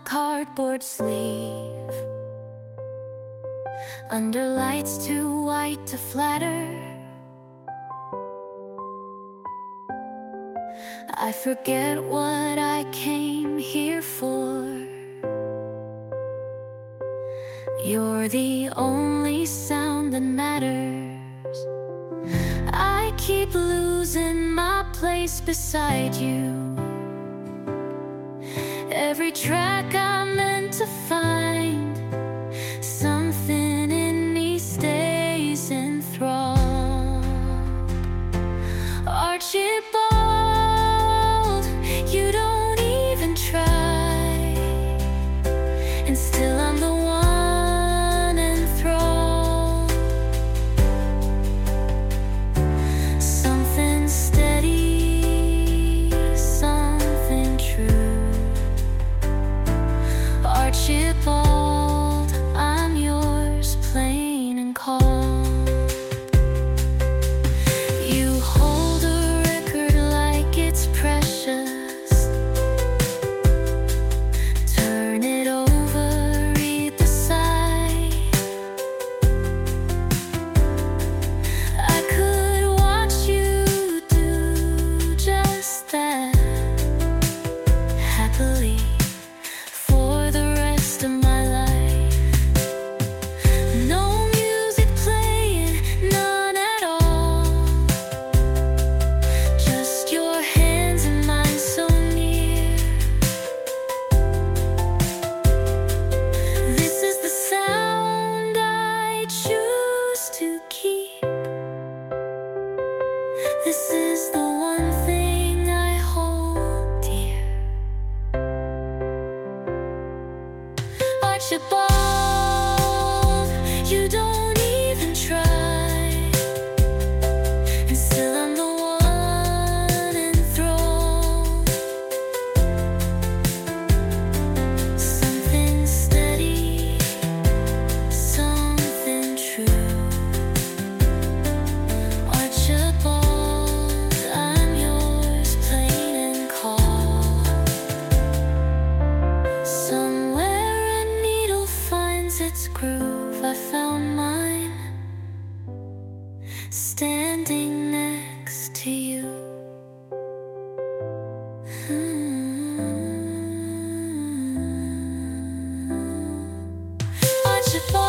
cardboard sleeve, under lights too white to flatter. I forget what I came here for. You're the only sound that matters. I keep losing my place beside you. Every track I'm meant to find, something in me stays enthralled. Archibald, you don't even try, and still I'm the one enthralled. Something steady, something true. Archibald, I'm yours, plain and cold. You hold a record like it's precious. Turn it over, read the side. I could watch you do just that, happily, for the rest of my life. No music playing, none at all. Just your hands and mine so near. This is the sound I choose to keep. This is the one thing I hold dear. Archibald, you don't even try, and still I'm the one enthralled. Something steady, something true. Archibald, I'm yours, plain and cold. Somewhere a needle finds its groove. I found mine, standing next to you. Archibald.